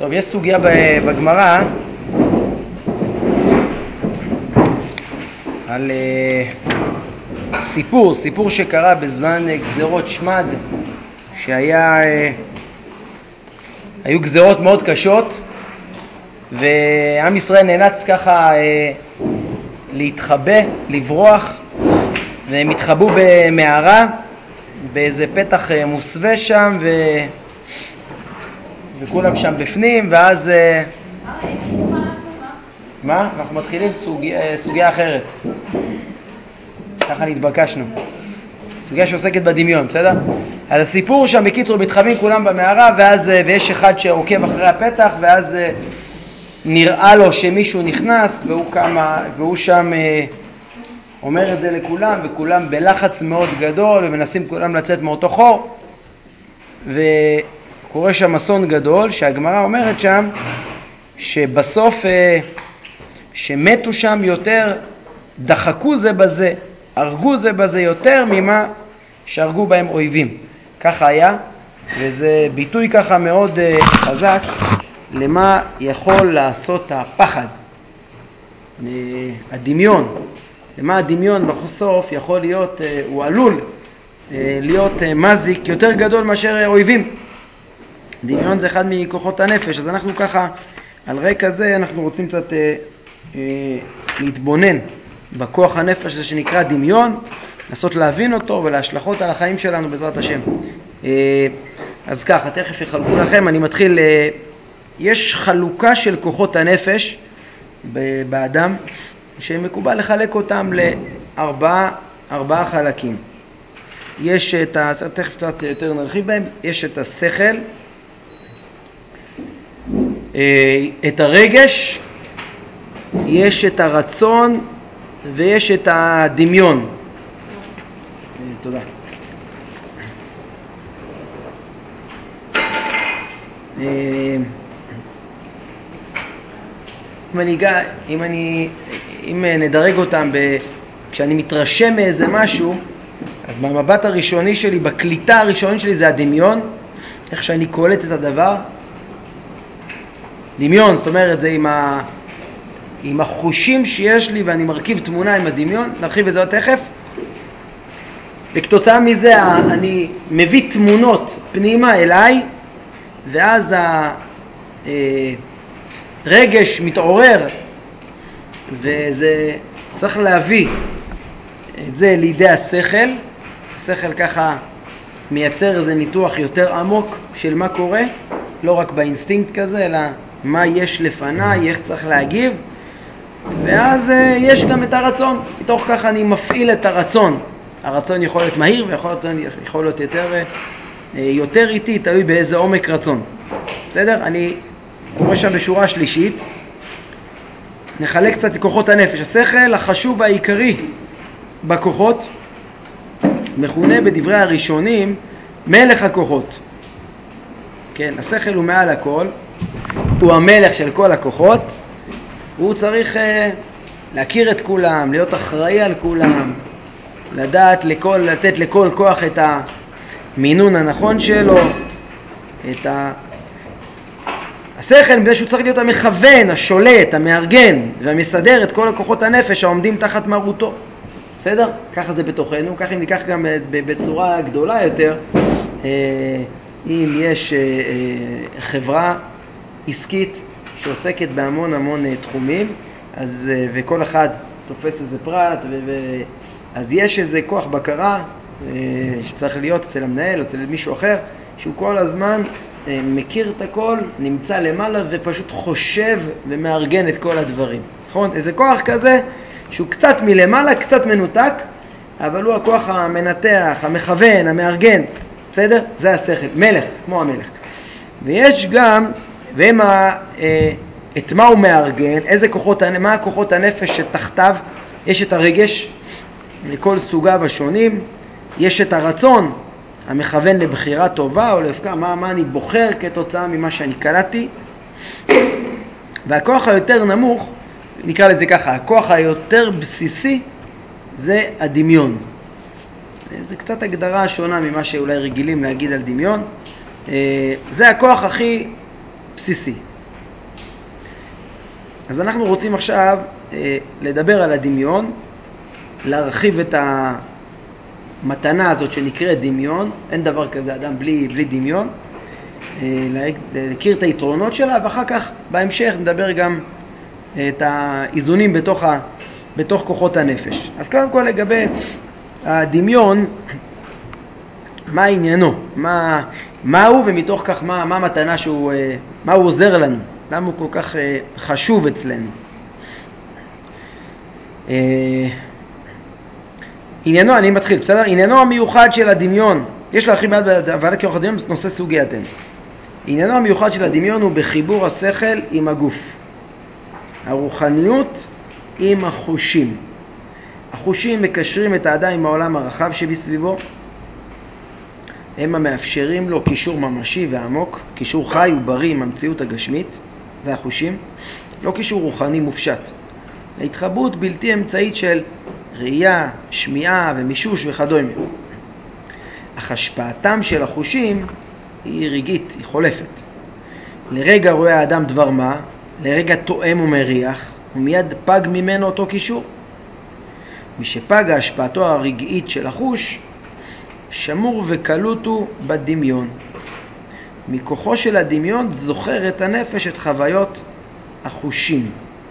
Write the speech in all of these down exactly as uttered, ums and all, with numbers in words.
טוב, יש סוגיה בגמרא על uh, סיפור, סיפור שקרה בזמן uh, גזרות שמד, שהיה, uh, היו גזרות מאוד קשות, ועם ישראל נאלץ ככה uh, להתחבא, לברוח, והם התחבאו במערה, באיזה פתח uh, מוסווה שם, ו... וכולם שם בפנים, ואז... מה? אנחנו מתחילים סוגיה, סוגיה אחרת. ככה נתבקשנו. סוגיה שעוסקת בדמיון, בסדר? אז הסיפור שם, בקיצור, מתחבאים כולם במערה, ואז, ויש אחד שעוקב אחרי הפתח, ואז נראה לו שמישהו נכנס, והוא, כמה, והוא שם אומר את זה לכולם, וכולם בלחץ מאוד גדול, ומנסים כולם לצאת מאותו חור. ו... קורה שם אסון גדול, שהגמרא אומרת שם שבסוף שמתו שם יותר, דחקו זה בזה, הרגו זה בזה יותר ממה שהרגו בהם אויבים. ככה היה, וזה ביטוי ככה מאוד חזק למה יכול לעשות הפחד, הדמיון, למה הדמיון בסוף יכול להיות, הוא עלול להיות מזיק יותר גדול מאשר אויבים. דמיון זה אחד מכוחות הנפש, אז אנחנו ככה, על רקע זה אנחנו רוצים קצת אה, אה, להתבונן בכוח הנפש הזה שנקרא דמיון, לנסות להבין אותו ולהשלכות על החיים שלנו בעזרת השם. אה, אז ככה, תכף יחלקו לכם, אני מתחיל, אה, יש חלוקה של כוחות הנפש ב- באדם, שמקובל לחלק אותם לארבעה ארבעה חלקים. יש את ה... תכף קצת יותר נרחיב בהם, יש את השכל, את הרגש, יש את הרצון ויש את הדמיון. תודה. אם אני אגע, אם אני, אם נדרג אותם ב, כשאני מתרשם מאיזה משהו, אז במבט הראשוני שלי, בקליטה הראשונית שלי זה הדמיון, איך שאני קולט את הדבר. דמיון, זאת אומרת, זה עם, ה... עם החושים שיש לי ואני מרכיב תמונה עם הדמיון, נרחיב את זה עוד תכף. וכתוצאה מזה אני מביא תמונות פנימה אליי, ואז הרגש מתעורר, וזה צריך להביא את זה לידי השכל. השכל ככה מייצר איזה ניתוח יותר עמוק של מה קורה, לא רק באינסטינקט כזה, אלא מה יש לפניי, איך צריך להגיב. ואז uh, יש גם את הרצון, מתוך כך אני מפעיל את הרצון. הרצון יכול להיות מהיר ויכול להיות, יכול להיות יותר, uh, יותר איטי, תלוי באיזה עומק רצון. בסדר? אני קורא שם בשורה שלישית, נחלק קצת לכוחות הנפש. השכל החשוב העיקרי בכוחות מכונה בדברי הראשונים מלך הכוחות. כן, השכל הוא מעל הכל, הוא המלך של כל הכוחות, הוא צריך uh, להכיר את כולם, להיות אחראי על כולם, לדעת לכל, לתת לכל כוח את המינון הנכון שלו, את ה... השכל, בגלל שהוא צריך להיות המכוון, השולט, המארגן והמסדר את כל הכוחות הנפש העומדים תחת מרותו. בסדר? ככה זה בתוכנו, ככה אם ניקח גם בצורה גדולה יותר, אם יש חברה עסקית שעוסקת בהמון המון תחומים, אז, וכל אחד תופס איזה פרט, ו, ו, אז יש איזה כוח בקרה שצריך להיות אצל המנהל או אצל מישהו אחר, שהוא כל הזמן מכיר את הכל, נמצא למעלה ופשוט חושב ומארגן את כל הדברים. נכון? איזה כוח כזה שהוא קצת מלמעלה, קצת מנותק, אבל הוא הכוח המנתח, המכוון, המארגן. בסדר? זה השכל, מלך, כמו המלך. ויש גם, ומה, אה, את מה הוא מארגן, איזה כוחות, מה הכוחות הנפש שתחתיו, יש את הרגש לכל סוגיו השונים, יש את הרצון, המכוון לבחירה טובה או להפקעה, מה, מה אני בוחר כתוצאה ממה שאני קלטתי. והכוח היותר נמוך, נקרא לזה ככה, הכוח היותר בסיסי זה הדמיון. זה קצת הגדרה שונה ממה שאולי רגילים להגיד על דמיון. זה הכוח הכי בסיסי. אז אנחנו רוצים עכשיו אה, לדבר על הדמיון, להרחיב את המתנה הזאת שנקראת דמיון, אין דבר כזה אדם בלי, בלי דמיון, אה, להכיר את היתרונות שלה, ואחר כך בהמשך נדבר גם את האיזונים בתוך, ה, בתוך כוחות הנפש. אז קודם כל לגבי הדמיון, מה עניינו? מה, מה הוא ומתוך כך מה, מה המתנה שהוא, מה הוא עוזר לנו? למה הוא כל כך חשוב אצלנו? עניינו, אני מתחיל, בסדר? עניינו המיוחד של הדמיון, יש להרחיב מעט בוועדת כוח הדמיון, נושא סוגייתנו. עניינו המיוחד של הדמיון הוא בחיבור השכל עם הגוף, הרוחניות עם החושים. החושים מקשרים את האדם עם העולם הרחב שבסביבו, הם המאפשרים לו קישור ממשי ועמוק, קישור חי ובריא עם המציאות הגשמית, זה החושים, לא קישור רוחני מופשט. ההתחברות בלתי אמצעית של ראייה, שמיעה ומישוש וכדומה. אך השפעתם של החושים היא רגעית, היא חולפת. לרגע רואה האדם דבר מה, לרגע תואם ומריח, ומיד פג ממנו אותו קישור. משפגה השפעתו הרגעית של החוש, שמור וקלות הוא בדמיון. מכוחו של הדמיון זוכר את הנפש את חוויות החושים.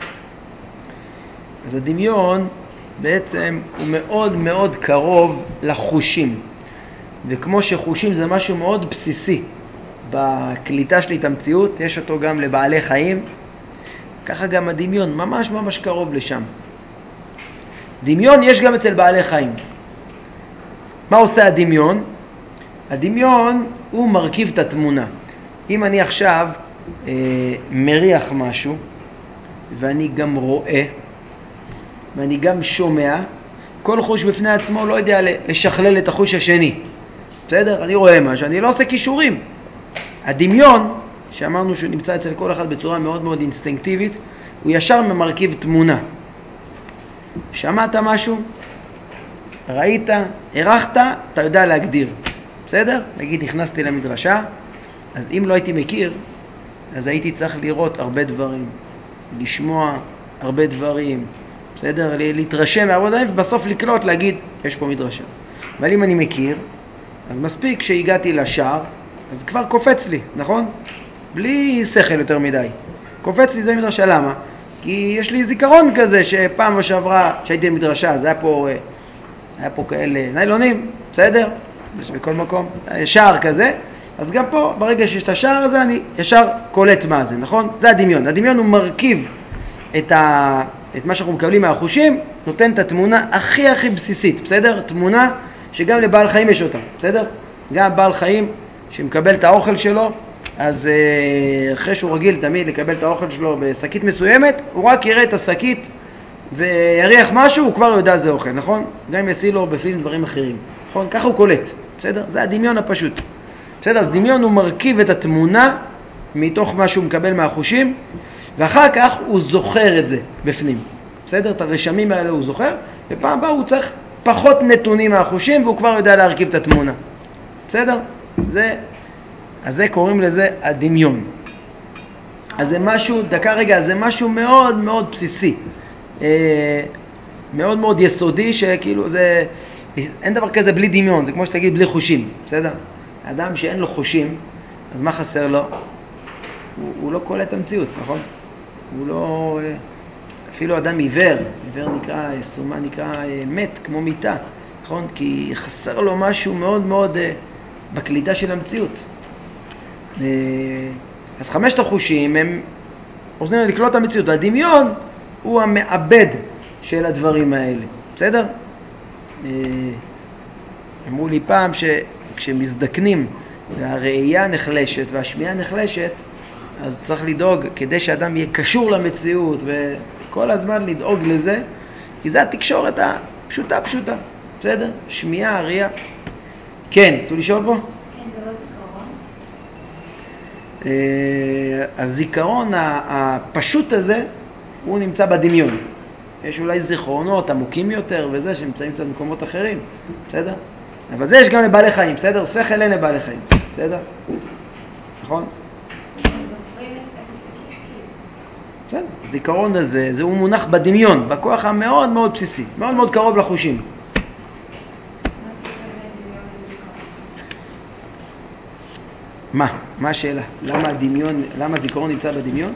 אז הדמיון בעצם הוא מאוד מאוד קרוב לחושים. וכמו שחושים זה משהו מאוד בסיסי בקליטה שלי את המציאות, יש אותו גם לבעלי חיים, ככה גם הדמיון ממש ממש קרוב לשם. דמיון יש גם אצל בעלי חיים. מה עושה הדמיון? הדמיון הוא מרכיב את התמונה. אם אני עכשיו אה, מריח משהו, ואני גם רואה, ואני גם שומע, כל חוש בפני עצמו לא יודע לשכלל את החוש השני. בסדר? אני רואה משהו, אני לא עושה קישורים. הדמיון, שאמרנו שהוא נמצא אצל כל אחד בצורה מאוד מאוד אינסטינקטיבית, הוא ישר ממרכיב תמונה. שמעת משהו? ראית? ערכת? אתה יודע להגדיר. בסדר? נגיד נכנסתי למדרשה, אז אם לא הייתי מכיר, אז הייתי צריך לראות הרבה דברים, לשמוע הרבה דברים, בסדר? להתרשם מהרבה דברים, ובסוף לקלוט, להגיד, יש פה מדרשה. אבל אם אני מכיר, אז מספיק שהגעתי לשער, אז כבר קופץ לי, נכון? בלי שכל יותר מדי. קופץ לי זה מדרשה, למה? כי יש לי זיכרון כזה שפעם שעברה שהייתי במדרשה, אז היה פה, היה פה כאלה ניילונים, בסדר? יש בכל מקום, שער כזה. אז גם פה, ברגע שיש את השער הזה, אני ישר קולט מה זה, נכון? זה הדמיון. הדמיון הוא מרכיב את, ה... את מה שאנחנו מקבלים מהחושים, נותן את התמונה הכי הכי בסיסית, בסדר? תמונה שגם לבעל חיים יש אותה, בסדר? גם בעל חיים שמקבל את האוכל שלו, אז אחרי שהוא רגיל תמיד לקבל את האוכל שלו בשקית מסוימת, הוא רק יראה את השקית ויריח משהו, הוא כבר יודע זה אוכל, נכון? גם אם יעשי לו בפנים דברים אחרים, נכון? ככה הוא קולט, בסדר? זה הדמיון הפשוט. בסדר? אז דמיון הוא מרכיב את התמונה מתוך מה שהוא מקבל מהחושים, ואחר כך הוא זוכר את זה בפנים. בסדר? את הרשמים האלה הוא זוכר, ופעם הבאה הוא צריך פחות נתונים מהחושים, והוא כבר יודע להרכיב את התמונה. בסדר? זה, אז זה קוראים לזה הדמיון. אז זה משהו, דקה רגע, זה משהו מאוד מאוד בסיסי. אה, מאוד מאוד יסודי, שכאילו זה, אין דבר כזה בלי דמיון, זה כמו שתגיד בלי חושים. בסדר? אדם שאין לו חושים, אז מה חסר לו? הוא, הוא לא קולט את המציאות, נכון? הוא לא, אפילו אדם עיוור, עיוור נקרא, סומה נקרא מת, כמו מיטה, נכון? כי חסר לו משהו מאוד מאוד בקליטה של המציאות. אז חמשת החושים הם עוזרים לקלוט את המציאות, והדמיון הוא המעבד של הדברים האלה, בסדר? אמרו לי פעם שכשמזדקנים והראייה נחלשת והשמיעה נחלשת, אז צריך לדאוג כדי שאדם יהיה קשור למציאות וכל הזמן לדאוג לזה, כי זה התקשורת הפשוטה פשוטה, בסדר? שמיעה, ראייה. כן, צאו לשאול פה? כן, זה לא זיכרון. הזיכרון הפשוט הזה הוא נמצא בדמיון. יש אולי זיכרונות עמוקים יותר וזה שנמצאים קצת במקומות אחרים, בסדר? אבל זה יש גם לבעלי חיים, בסדר? שכל אין לבעלי חיים, בסדר? נכון? בסדר, הזיכרון הזה, זה הוא מונח בדמיון, בכוח המאוד מאוד בסיסי, מאוד מאוד קרוב לחושים. מה? מה השאלה? למה הדמיון, למה הזיכרון נמצא בדמיון?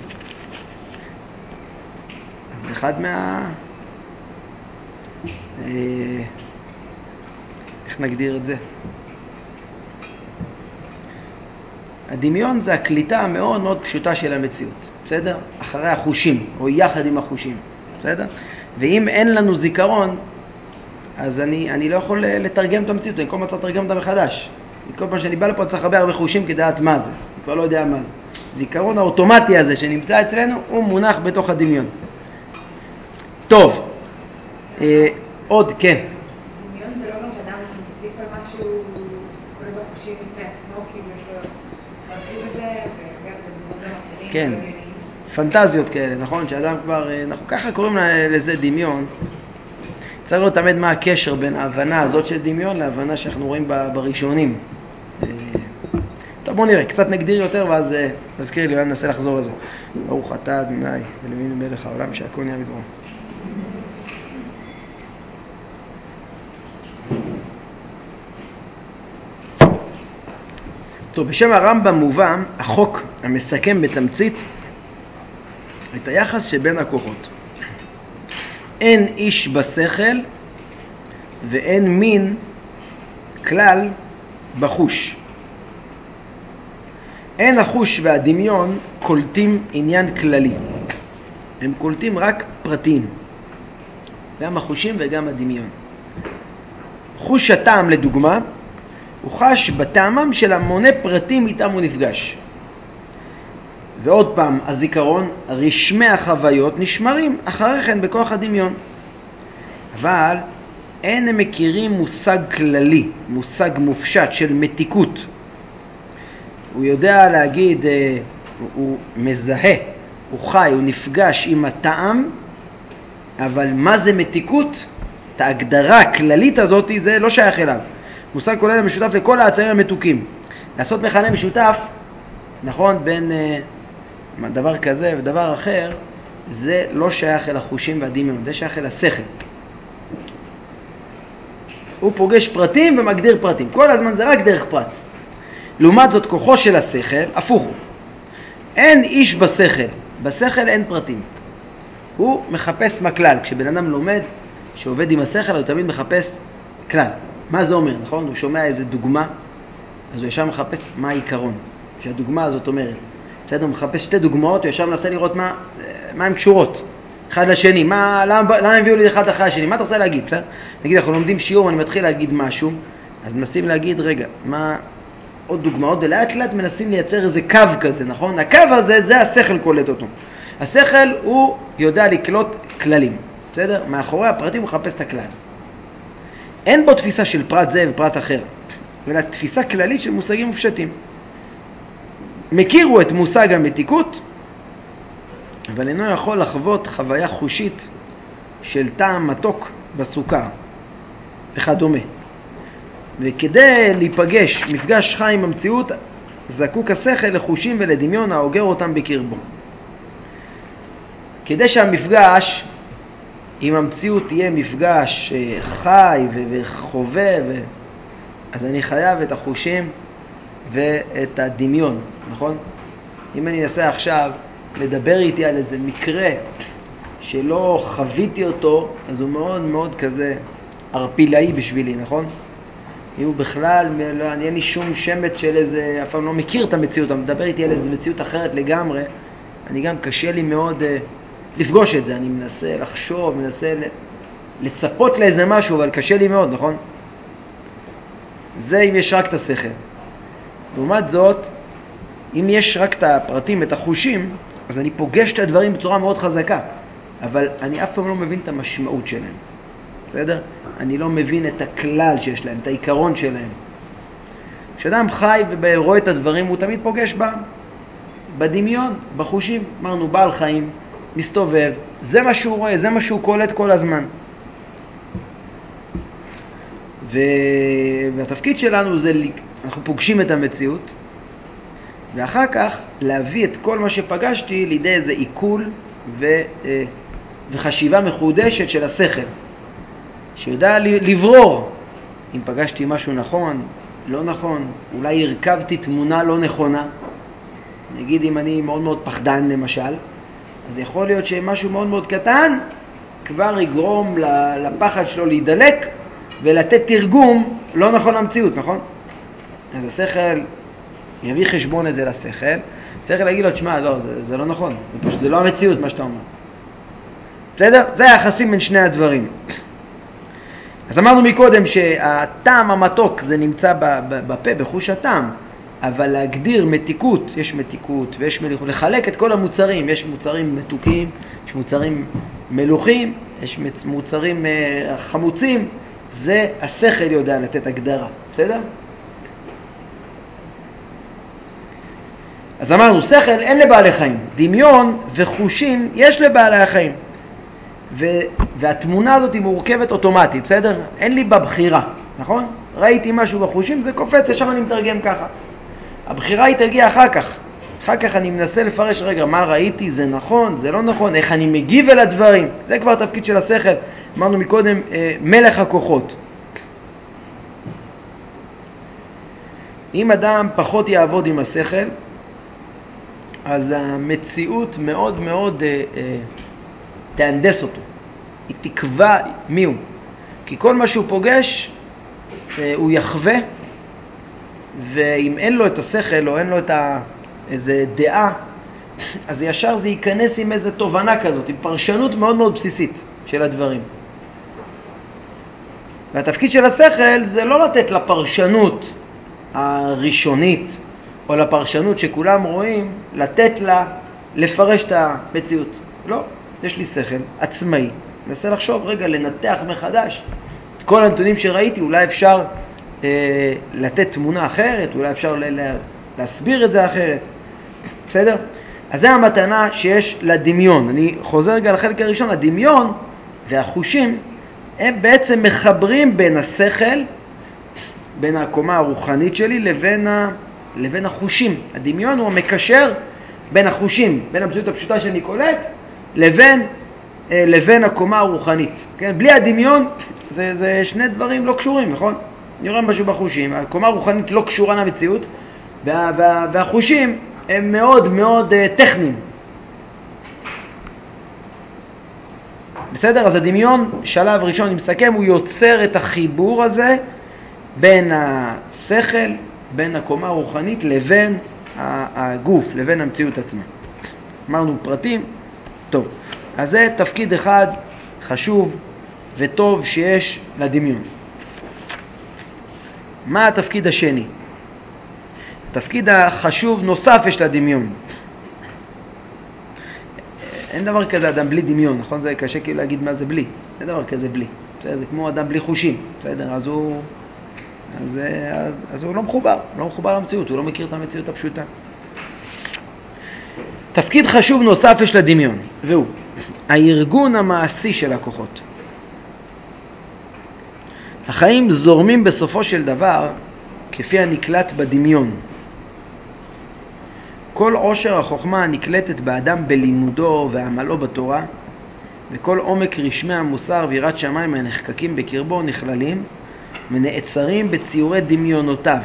זה אחד מה... אה... איך נגדיר את זה? הדמיון זה הקליטה המאוד מאוד פשוטה של המציאות, בסדר? אחרי החושים, או יחד עם החושים, בסדר? ואם אין לנו זיכרון, אז אני, אני לא יכול לתרגם את המציאות, אני כל פעם צריך לתרגם אותה מחדש. כל פעם שאני בא לפה צריך הרבה הרבה חושים כדי לדעת מה זה, אני כבר לא יודע מה זה. זיכרון האוטומטי הזה שנמצא אצלנו, הוא מונח בתוך הדמיון. טוב, אה, עוד, כן. דמיון זה לא גם שאדם מוסיף על משהו, כל דבר חושים מפני עצמו, כאילו יש לו להרחיב את זה, וגם בדברים אחרים. כן, פנטזיות כאלה, נכון? שאדם כבר, אנחנו ככה קוראים לזה דמיון. צריך לראות תמיד מה הקשר בין ההבנה הזאת של דמיון להבנה שאנחנו רואים בראשונים. טוב, בואו נראה, קצת נגדיר יותר ואז נזכיר לי, אני ננסה לחזור לזה. ברוך אתה אדוני, אלוהינו מלך העולם שהכל נהיה בדברו. טוב, בשם הרמב"ם מובא החוק המסכם בתמצית את היחס שבין הכוחות. אין איש בשכל ואין מין כלל בחוש. אין החוש והדמיון קולטים עניין כללי. הם קולטים רק פרטים. גם החושים וגם הדמיון. חוש הטעם לדוגמה, הוא חש בטעמם של המוני פרטים איתם הוא נפגש. ועוד פעם, הזיכרון, רשמי החוויות נשמרים אחרי כן בכוח הדמיון. אבל אין הם מכירים מושג כללי, מושג מופשט של מתיקות. הוא יודע להגיד, הוא מזהה, הוא חי, הוא נפגש עם הטעם, אבל מה זה מתיקות? את ההגדרה הכללית הזאת זה לא שייך אליו. מושג כולל המשותף לכל העצרים המתוקים. לעשות מכנה משותף, נכון, בין uh, דבר כזה ודבר אחר, זה לא שייך אל החושים והדמיון, זה שייך אל השכל. הוא פוגש פרטים ומגדיר פרטים. כל הזמן זה רק דרך פרט. לעומת זאת, כוחו של השכל, הפוך הוא. אין איש בשכל. בשכל אין פרטים. הוא מחפש מכלל. כשבן אדם לומד, שעובד עם השכל, הוא תמיד מחפש כלל. מה זה אומר, נכון? הוא שומע איזה דוגמה, אז הוא ישר מחפש מה העיקרון שהדוגמה הזאת אומרת. בסדר, הוא מחפש שתי דוגמאות, הוא ישר מנסה לראות מה, מה הן קשורות אחד לשני, מה, למה, למה הביאו לי אחד אחרי השני, מה אתה רוצה להגיד? בסדר? נגיד, אנחנו לומדים שיעור, אני מתחיל להגיד משהו, אז מנסים להגיד, רגע, מה עוד דוגמאות, ולאט לאט מנסים לייצר איזה קו כזה, נכון? הקו הזה, זה השכל קולט אותו. השכל הוא יודע לקלוט כללים, בסדר? מאחורי הפרטים הוא מחפש את הכלל. אין בו תפיסה של פרט זה ופרט אחר, אלא תפיסה כללית של מושגים מופשטים. מכירו את מושג המתיקות, אבל אינו יכול לחוות חוויה חושית של טעם מתוק בסוכר וכדומה. וכדי להיפגש מפגש חי עם המציאות, זקוק השכל לחושים ולדמיון האוגר אותם בקרבו. כדי שהמפגש עם המציאות תהיה מפגש חי וחווה, ו... אז אני חייב את החושים ואת הדמיון, נכון? אם אני אנסה עכשיו לדבר איתי על איזה מקרה שלא חוויתי אותו, אז הוא מאוד מאוד כזה ערפילאי בשבילי, נכון? אם הוא בכלל, לא, אני אין לי שום שמץ של איזה, אף פעם לא מכיר את המציאות, אני מדבר איתי על איזה מציאות אחרת לגמרי, אני גם קשה לי מאוד uh, לפגוש את זה, אני מנסה לחשוב, מנסה לצפות לאיזה משהו, אבל קשה לי מאוד, נכון? זה אם יש רק את השכל. לעומת זאת, אם יש רק את הפרטים, את החושים, אז אני פוגש את הדברים בצורה מאוד חזקה, אבל אני אף פעם לא מבין את המשמעות שלהם. בסדר? אני לא מבין את הכלל שיש להם, את העיקרון שלהם. כשאדם חי ורואה את הדברים, הוא תמיד פוגש בה, בדמיון, בחושים. אמרנו, בעל חיים, מסתובב, זה מה שהוא רואה, זה מה שהוא קולט כל הזמן. והתפקיד שלנו זה, אנחנו פוגשים את המציאות, ואחר כך להביא את כל מה שפגשתי לידי איזה עיכול ו, וחשיבה מחודשת של השכל, שיודע לברור אם פגשתי משהו נכון, לא נכון, אולי הרכבתי תמונה לא נכונה. נגיד אם אני מאוד מאוד פחדן למשל, אז יכול להיות שמשהו מאוד מאוד קטן כבר יגרום לפחד שלו להידלק ולתת תרגום לא נכון למציאות, נכון? אז השכל יביא חשבון את זה לשכל, השכל יגיד לו, תשמע, לא, זה, זה לא נכון, זה פשוט, זה לא המציאות מה שאתה אומר. בסדר? זה היחסים בין שני הדברים. אז אמרנו מקודם שהטעם המתוק זה נמצא בפה, בחוש הטעם, אבל להגדיר מתיקות, יש מתיקות ויש מליחות, לחלק את כל המוצרים, יש מוצרים מתוקים, יש מוצרים מלוכים, יש מוצרים חמוצים, זה השכל יודע לתת הגדרה, בסדר? אז אמרנו, שכל אין לבעלי חיים, דמיון וחושים יש לבעלי החיים. ו- והתמונה הזאת היא מורכבת אוטומטית, בסדר? אין לי בבחירה, נכון? ראיתי משהו בחושים, זה קופץ, שם אני מתרגם ככה. הבחירה היא תגיע אחר כך. אחר כך אני מנסה לפרש, רגע, מה ראיתי, זה נכון, זה לא נכון, איך אני מגיב אל הדברים. זה כבר תפקיד של השכל. אמרנו מקודם, אה, מלך הכוחות. אם אדם פחות יעבוד עם השכל, אז המציאות מאוד מאוד אה, אה, תהנדס אותו. היא תקבע מי הוא. כי כל מה שהוא פוגש, אה, הוא יחווה, ואם אין לו את השכל או אין לו את ה... איזה דעה, אז ישר זה ייכנס עם איזו תובנה כזאת, עם פרשנות מאוד מאוד בסיסית של הדברים. והתפקיד של השכל זה לא לתת לפרשנות הראשונית, או לפרשנות שכולם רואים, לתת לה לפרש את המציאות. לא, יש לי שכל עצמאי. מנסה לחשוב, רגע, לנתח מחדש את כל הנתונים שראיתי, אולי אפשר אה, לתת תמונה אחרת, אולי אפשר ל- ל- להסביר את זה אחרת. בסדר? אז זה המתנה שיש לדמיון. אני חוזר רגע לחלק הראשון, הדמיון והחושים הם בעצם מחברים בין השכל, בין הקומה הרוחנית שלי לבין, ה... לבין החושים. הדמיון הוא המקשר בין החושים, בין המציאות הפשוטה שאני קולט, לבין, לבין הקומה הרוחנית. כן? בלי הדמיון זה, זה שני דברים לא קשורים, נכון? אני רואה משהו בחושים, הקומה הרוחנית לא קשורה למציאות, וה, וה, והחושים הם מאוד מאוד uh, טכניים. בסדר? אז הדמיון, שלב ראשון, אני מסכם, הוא יוצר את החיבור הזה בין השכל, בין הקומה הרוחנית לבין הגוף, לבין המציאות עצמה. אמרנו פרטים, טוב. אז זה תפקיד אחד חשוב וטוב שיש לדמיון. מה התפקיד השני? תפקיד החשוב נוסף יש לדמיון. אין דבר כזה אדם בלי דמיון, נכון? זה קשה כאילו להגיד מה זה בלי. אין דבר כזה בלי. בסדר? זה כמו אדם בלי חושים. בסדר? אז הוא, אז, אז, אז הוא לא מחובר. לא מחובר למציאות. הוא לא מכיר את המציאות הפשוטה. תפקיד חשוב נוסף יש לדמיון, והוא הארגון המעשי של הכוחות. החיים זורמים בסופו של דבר כפי הנקלט בדמיון. כל עושר החוכמה הנקלטת באדם בלימודו ועמלו בתורה, וכל עומק רשמי המוסר ויראת שמיים הנחקקים בקרבו נכללים ונעצרים בציורי דמיונותיו.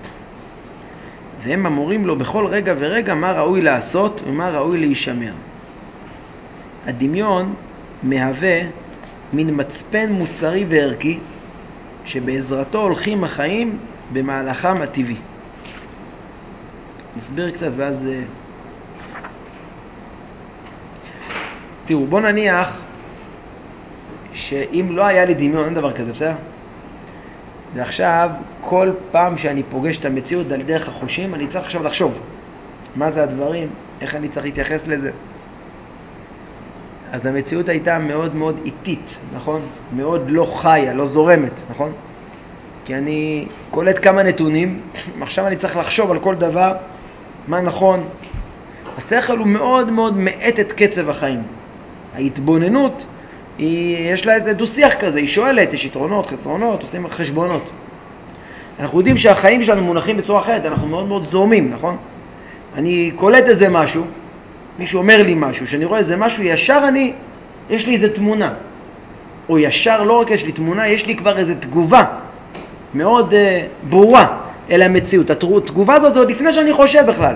והם אמורים לו בכל רגע ורגע מה ראוי לעשות ומה ראוי להישמר. הדמיון מהווה מין מצפן מוסרי וערכי שבעזרתו הולכים החיים במהלכם הטבעי. נסביר קצת ואז... תראו, בוא נניח שאם לא היה לי דמיון, אין דבר כזה, בסדר? ועכשיו, כל פעם שאני פוגש את המציאות על דרך החושים, אני צריך עכשיו לחשוב מה זה הדברים, איך אני צריך להתייחס לזה. אז המציאות הייתה מאוד מאוד איטית, נכון? מאוד לא חיה, לא זורמת, נכון? כי אני קולט כמה נתונים, עכשיו אני צריך לחשוב על כל דבר, מה נכון. השכל הוא מאוד מאוד מאט את קצב החיים. ההתבוננות, היא, יש לה איזה דו-שיח כזה, היא שואלת, יש יתרונות, חסרונות, עושים חשבונות. אנחנו יודעים שהחיים שלנו מונחים בצורה אחרת, אנחנו מאוד מאוד זורמים, נכון? אני קולט איזה משהו, מישהו אומר לי משהו, שאני רואה איזה משהו, ישר אני, יש לי איזה תמונה. או ישר לא רק יש לי תמונה, יש לי כבר איזה תגובה מאוד uh, ברורה אל המציאות. התגובה הזאת זה עוד לפני שאני חושב בכלל.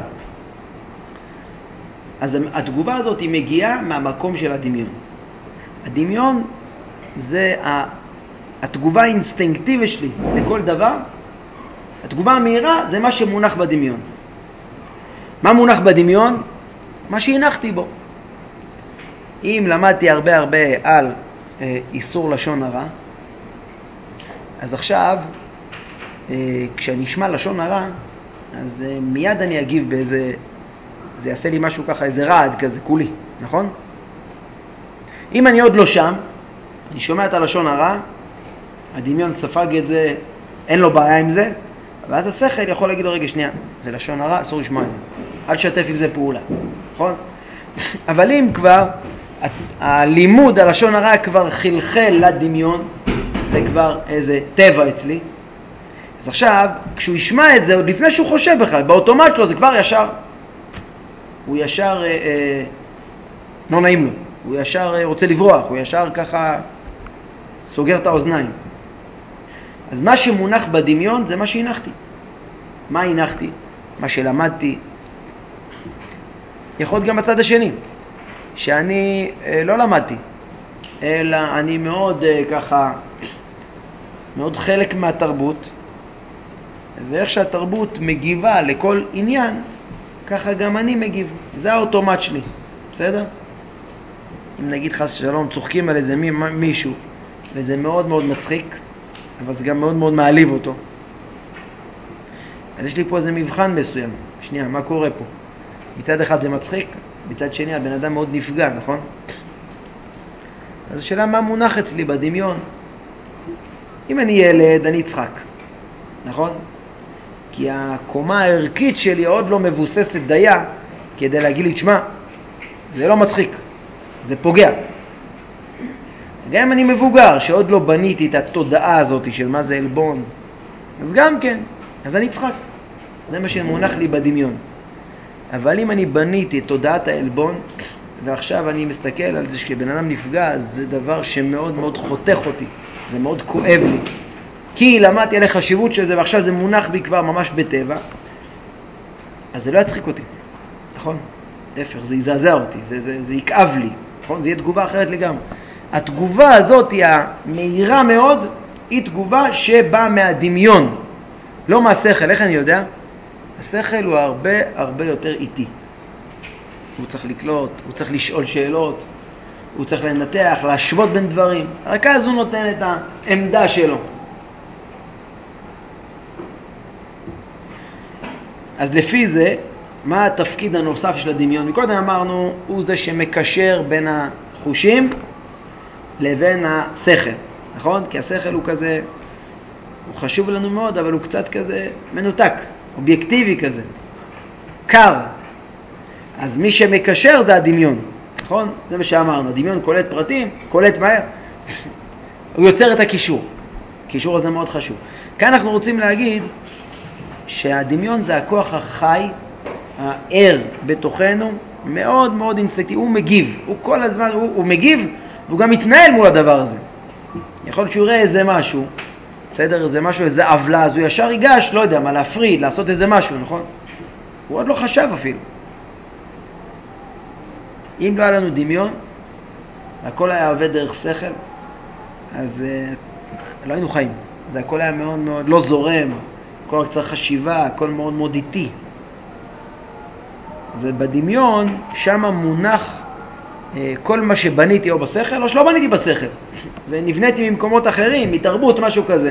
אז התגובה הזאת היא מגיעה מהמקום של הדמיון. הדמיון זה התגובה האינסטינקטיבית שלי לכל דבר. התגובה המהירה זה מה שמונח בדמיון. מה מונח בדמיון? מה שהנחתי בו. אם למדתי הרבה הרבה על אה, איסור לשון הרע, אז עכשיו אה, כשאני אשמע לשון הרע, אז אה, מיד אני אגיב באיזה, זה יעשה לי משהו ככה, איזה רעד כזה, כולי, נכון? אם אני עוד לא שם, אני שומע את הלשון הרע, הדמיון ספג את זה, אין לו בעיה עם זה, ואז השכל יכול להגיד לו, רגע שנייה, זה לשון הרע, אסור לשמוע את זה. אל תשתף עם זה פעולה, נכון? אבל אם כבר הלימוד הלשון הרע כבר חלחל לדמיון, זה כבר איזה טבע אצלי, אז עכשיו כשהוא ישמע את זה עוד לפני שהוא חושב בכלל, באוטומט שלו זה כבר ישר, הוא ישר אה, אה, לא נעים לו, הוא ישר אה, רוצה לברוח, הוא ישר ככה סוגר את האוזניים. אז מה שמונח בדמיון זה מה שהנחתי. מה הנחתי? מה שלמדתי. יכול להיות גם בצד השני, שאני אה, לא למדתי, אלא אני מאוד אה, ככה, מאוד חלק מהתרבות, ואיך שהתרבות מגיבה לכל עניין, ככה גם אני מגיב. זה האוטומט שלי, בסדר? אם נגיד חס שלום, צוחקים על איזה מי, מישהו, וזה מאוד מאוד מצחיק, אבל זה גם מאוד מאוד מעליב אותו. אז יש לי פה איזה מבחן מסוים. שנייה, מה קורה פה? מצד אחד זה מצחיק, מצד שני הבן אדם מאוד נפגע, נכון? אז השאלה מה מונח אצלי בדמיון? אם אני ילד, אני אצחק, נכון? כי הקומה הערכית שלי עוד לא מבוססת דייה כדי להגיד לי, תשמע, זה לא מצחיק, זה פוגע. גם אם אני מבוגר, שעוד לא בניתי את התודעה הזאת של מה זה אלבון, אז גם כן, אז אני אצחק. זה מה שמונח לי בדמיון. אבל אם אני בניתי את תודעת האלבון, ועכשיו אני מסתכל על זה שכבן אדם נפגע, זה דבר שמאוד מאוד חותך אותי, זה מאוד כואב לי. כי למדתי על החשיבות של זה, ועכשיו זה מונח בי כבר ממש בטבע, אז זה לא יצחיק אותי, נכון? להפך, זה יזעזע אותי, זה, זה, זה יכאב לי, נכון? זה יהיה תגובה אחרת לגמרי. התגובה הזאת היא המהירה מאוד, היא תגובה שבאה מהדמיון, לא מהשכל. איך אני יודע? השכל הוא הרבה הרבה יותר איטי. הוא צריך לקלוט, הוא צריך לשאול שאלות, הוא צריך לנתח, להשוות בין דברים. רק אז הוא נותן את העמדה שלו. אז לפי זה, מה התפקיד הנוסף של הדמיון? מקודם אמרנו, הוא זה שמקשר בין החושים לבין השכל, נכון? כי השכל הוא כזה, הוא חשוב לנו מאוד, אבל הוא קצת כזה מנותק, אובייקטיבי כזה, קר. אז מי שמקשר זה הדמיון, נכון? זה מה שאמרנו, הדמיון קולט פרטים, קולט מהר, הוא יוצר את הקישור. הקישור הזה מאוד חשוב. כאן אנחנו רוצים להגיד שהדמיון זה הכוח החי, הער בתוכנו, מאוד מאוד אינסטינקטיבי, הוא מגיב, הוא כל הזמן, הוא, הוא מגיב, והוא גם מתנהל מול הדבר הזה. יכול להיות שהוא יראה איזה משהו, בסדר, איזה משהו, איזה עוולה, אז הוא ישר ייגש, לא יודע מה, להפריד, לעשות איזה משהו, נכון? הוא עוד לא חשב אפילו. אם לא היה לנו דמיון, הכל היה עובד דרך שכל, אז uh, לא היינו חיים. זה הכל היה מאוד מאוד לא זורם, הכל רק צריך חשיבה, הכל מאוד מאוד איטי. זה בדמיון, שם מונח uh, כל מה שבניתי או בשכל, או שלא בניתי בשכל. ונבניתי ממקומות אחרים, מתרבות, משהו כזה.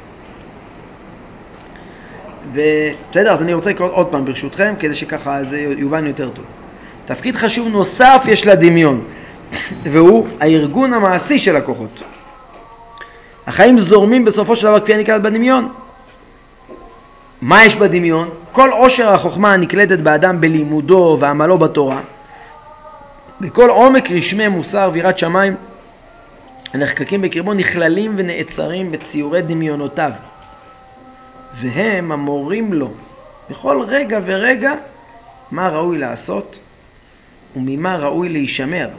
ובסדר, אז אני רוצה לקרוא עוד פעם ברשותכם, כדי שככה זה יובן יותר טוב. תפקיד חשוב נוסף יש לדמיון, והוא הארגון המעשי של הכוחות. החיים זורמים בסופו של דבר כפי הנקלט בדמיון. מה יש בדמיון? כל עושר החוכמה הנקלטת באדם בלימודו ועמלו בתורה, בכל עומק רשמי מוסר ויראת שמיים הנחקקים בקרבו, נכללים ונעצרים בציורי דמיונותיו, והם המורים לו בכל רגע ורגע מה ראוי לעשות וממה ראוי להישמר.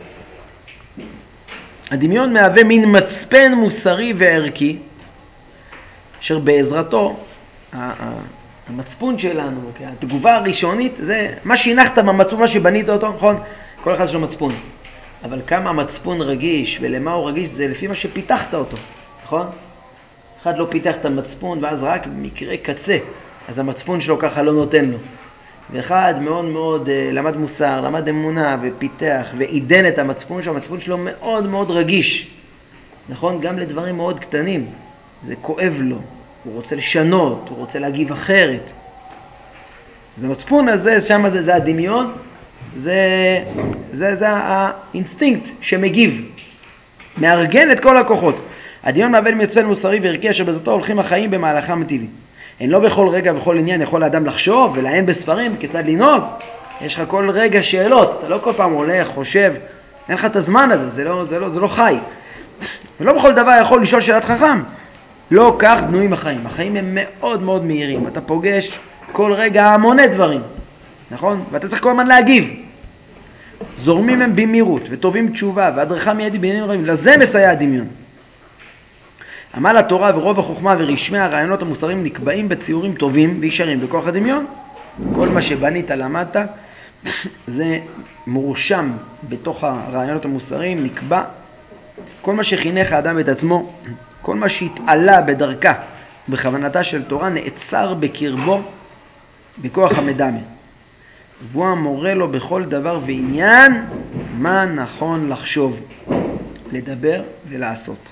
הדמיון מהווה מין מצפן מוסרי וערכי, אשר בעזרתו, המצפון שלנו, התגובה הראשונית, זה מה שהנחת במצפון, מה שבנית אותו, נכון? כל אחד יש לו מצפון. אבל כמה המצפון רגיש ולמה הוא רגיש, זה לפי מה שפיתחת אותו, נכון? אחד לא פיתח את המצפון, ואז רק במקרה קצה, אז המצפון שלו ככה לא נותן לו. ואחד מאוד מאוד למד מוסר, למד אמונה ופיתח ועידן את המצפון שלו, המצפון שלו מאוד מאוד רגיש, נכון? גם לדברים מאוד קטנים, זה כואב לו, הוא רוצה לשנות, הוא רוצה להגיב אחרת. אז המצפון הזה, שם זה, זה הדמיון, זה, זה, זה האינסטינקט שמגיב, מארגן את כל הכוחות. הדמיון מהווה מצפן מוסרי וערכי אשר בעזרתו הולכים החיים במהלכם הטבעי. אין לא בכל רגע ובכל עניין יכול האדם לחשוב ולעיין בספרים כיצד לנהוג. יש לך כל רגע שאלות, אתה לא כל פעם הולך, חושב, אין לך את הזמן הזה, זה לא, זה לא, זה לא חי. ולא בכל דבר יכול לשאול שאלת חכם. לא כך בנויים החיים. החיים הם מאוד מאוד מהירים. אתה פוגש כל רגע המוני דברים, נכון? ואתה צריך כל הזמן להגיב. זורמים הם במהירות וטובים תשובה והדרכה מיידית בעניינים רבים. לזה מסייע הדמיון. עמל התורה ורוב החוכמה ורשמי הרעיונות המוסריים נקבעים בציורים טובים וישרים בכוח הדמיון. כל מה שבנית למדת זה מורשם בתוך הרעיונות המוסריים, נקבע. כל מה שחינך האדם את עצמו, כל מה שהתעלה בדרכה בכוונתה של תורה נעצר בקרבו בכוח המדמה. והוא המורה לו בכל דבר ועניין מה נכון לחשוב, לדבר ולעשות.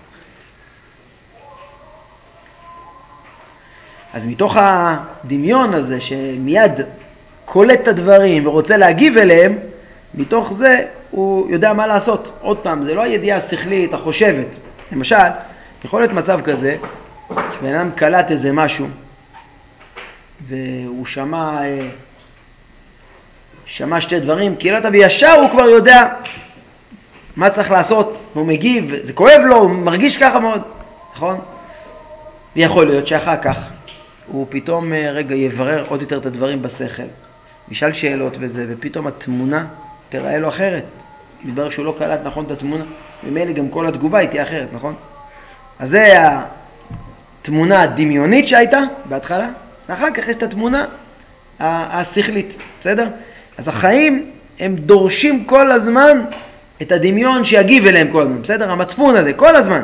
אז מתוך הדמיון הזה שמיד קולט את הדברים ורוצה להגיב אליהם, מתוך זה הוא יודע מה לעשות. עוד פעם, זה לא הידיעה השכלית, החושבת. למשל, יכול להיות מצב כזה, שבן אדם קלט איזה משהו, והוא שמע, שמע שתי דברים, קילת וישר הוא כבר יודע מה צריך לעשות, הוא מגיב, זה כואב לו, הוא מרגיש ככה מאוד, נכון? ויכול להיות שאחר כך הוא פתאום רגע יברר עוד יותר את הדברים בשכל, ישאל שאלות וזה, ופתאום התמונה תראה לו אחרת. מתברר שהוא לא קלט נכון את התמונה, ומילא גם כל התגובה היא תהיה אחרת, נכון? אז זה התמונה הדמיונית שהייתה בהתחלה, ואחר כך יש את התמונה השכלית, בסדר? אז החיים הם דורשים כל הזמן את הדמיון שיגיב אליהם כל הזמן, בסדר? המצפון הזה, כל הזמן.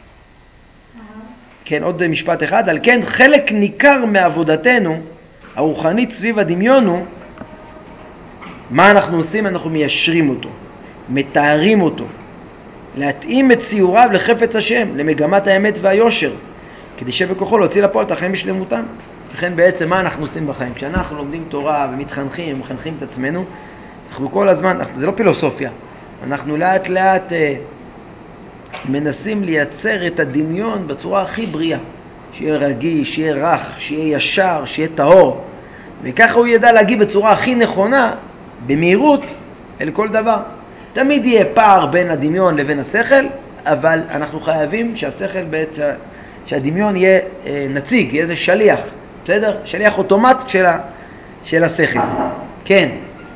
כן, עוד משפט אחד. על כן, חלק ניכר מעבודתנו הרוחנית סביב הדמיון הוא, מה אנחנו עושים? אנחנו מיישרים אותו, מתארים אותו, להתאים את ציוריו לחפץ השם, למגמת האמת והיושר, כדי שבכוחו להוציא לפועל את החיים בשלמותם. לכן בעצם מה אנחנו עושים בחיים? כשאנחנו לומדים תורה ומתחנכים, מחנכים את עצמנו, אנחנו כל הזמן, זה לא פילוסופיה, אנחנו לאט לאט אה, מנסים לייצר את הדמיון בצורה הכי בריאה, שיהיה רגיש, שיהיה רך, שיהיה ישר, שיהיה טהור, וככה הוא ידע להגיב בצורה הכי נכונה, במהירות, אל כל דבר. תמיד יהיה פער בין הדמיון לבין השכל, אבל אנחנו חייבים שהשכל בעצם, שהדמיון יהיה אה, נציג, יהיה איזה שליח, בסדר? שליח אוטומט של, ה, של השכל. כן.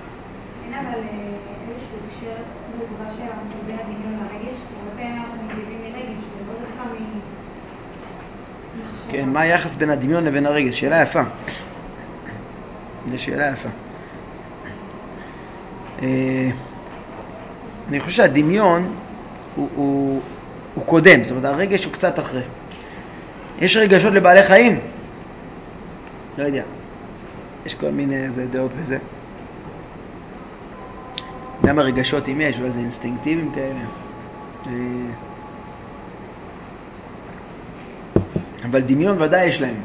כן, מה היחס בין הדמיון לבין הרגש? שאלה יפה. זו שאלה יפה. אני חושב שהדמיון הוא, הוא, הוא קודם, זאת אומרת הרגש הוא קצת אחרי. יש רגשות לבעלי חיים? לא יודע. יש כל מיני איזה דעות בזה. גם הרגשות אם יש, אולי זה אינסטינקטיביים כאלה. אבל דמיון ודאי יש להם.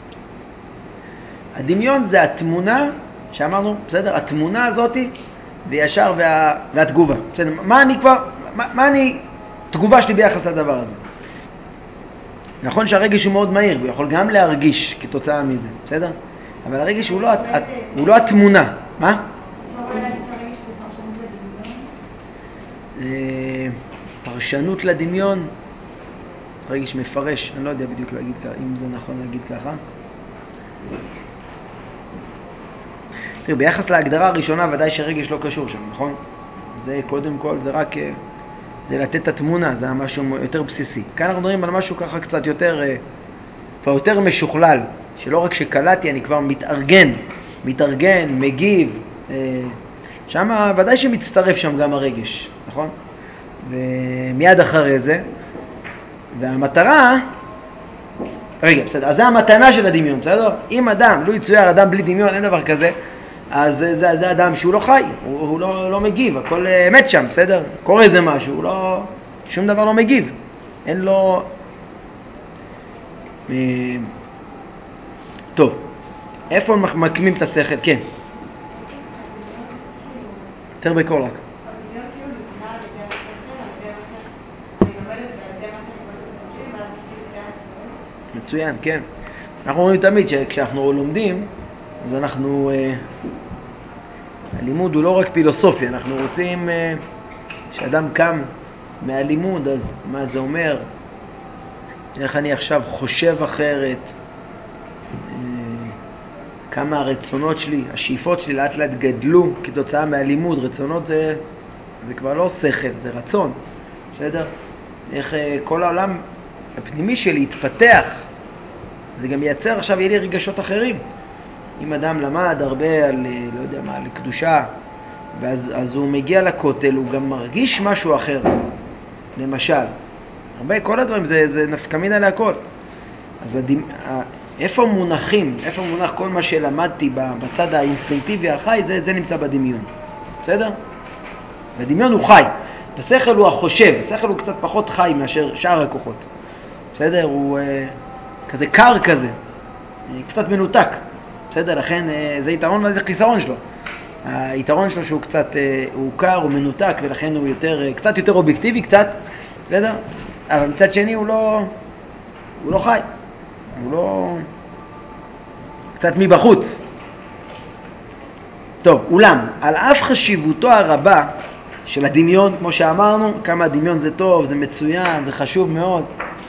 הדמיון זה התמונה שאמרנו, בסדר? התמונה הזאת וישר וה, והתגובה. בסדר? מה אני כבר, מה, מה אני, תגובה שלי ביחס לדבר הזה? נכון שהרגש הוא מאוד מהיר, הוא יכול גם להרגיש כתוצאה מזה, בסדר? אבל הרגש הוא לא, הוא לא התמונה. מה? פרשנות לדמיון, רגש מפרש, אני לא יודע בדיוק להגיד ככה, אם זה נכון להגיד ככה. תראו, ביחס להגדרה הראשונה ודאי שרגש לא קשור שם, נכון? זה קודם כל, זה רק, זה לתת את התמונה, זה משהו יותר בסיסי. כאן אנחנו מדברים על משהו ככה קצת יותר, כבר יותר משוכלל, שלא רק שקלטתי, אני כבר מתארגן, מתארגן, מגיב, שם ודאי שמצטרף שם גם הרגש, נכון? ומיד אחרי זה, והמטרה, רגע, בסדר, אז זה המתנה של הדמיון, בסדר? אם אדם, לא יצויר אדם בלי דמיון, אין דבר כזה, אז זה, זה, זה אדם שהוא לא חי, הוא, הוא לא, לא מגיב, הכל אמת שם, בסדר? קורה איזה משהו, הוא לא, שום דבר לא מגיב, אין לו... טוב, איפה מקמים את השכל? כן. יותר בקול רק. מצוין, כן. אנחנו אומרים תמיד שכשאנחנו לומדים, אז אנחנו... הלימוד הוא לא רק פילוסופיה, אנחנו רוצים שאדם קם מהלימוד, אז מה זה אומר? איך אני עכשיו חושב אחרת? כמה הרצונות שלי, השאיפות שלי לאט לאט גדלו כתוצאה מהלימוד. רצונות זה, זה כבר לא שכל, זה רצון, בסדר? איך כל העולם הפנימי שלי יתפתח, זה גם ייצר עכשיו, יהיה לי רגשות אחרים. אם אדם למד הרבה על, לא יודע מה, על קדושה, ואז אז הוא מגיע לכותל, הוא גם מרגיש משהו אחר. למשל, הרבה, כל הדברים, זה, זה נפקא מינה להכל. אז הדימ... איפה מונחים, איפה מונח כל מה שלמדתי בצד האינסטינקטיבי החי, זה, זה נמצא בדמיון. בסדר? בדמיון הוא חי. בשכל הוא החושב, בשכל הוא קצת פחות חי מאשר שאר הכוחות. בסדר? הוא אה, כזה קר כזה, אה, קצת מנותק. בסדר? לכן אה, זה יתרון וזה חיסרון שלו. היתרון שלו שהוא קצת, אה, הוא קר, הוא מנותק, ולכן הוא יותר, אה, קצת יותר אובייקטיבי, קצת, בסדר? אבל מצד שני הוא לא, הוא לא חי. הוא לא... קצת מבחוץ. טוב, אולם, על אף חשיבותו הרבה של הדמיון, כמו שאמרנו, כמה הדמיון זה טוב, זה מצוין, זה חשוב מאוד.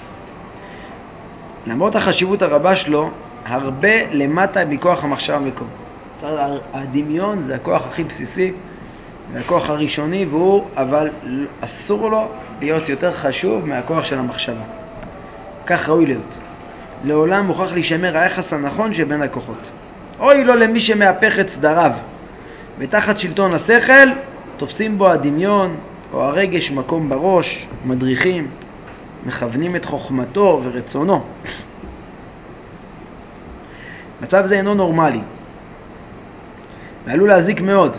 למרות החשיבות הרבה שלו, הרבה למטה מכוח המחשב המקום. הדמיון זה הכוח הכי בסיסי, והכוח הראשוני, והוא, אבל אסור לו להיות יותר חשוב מהכוח של המחשבה. כך ראוי להיות. לעולם מוכרח להישמר היחס הנכון שבין הכוחות. אוי לו למי שמהפך את סדריו, ותחת שלטון השכל תופסים בו הדמיון או הרגש מקום בראש, מדריכים, מכוונים את חוכמתו ורצונו. מצב זה אינו נורמלי, ועלול להזיק מאוד.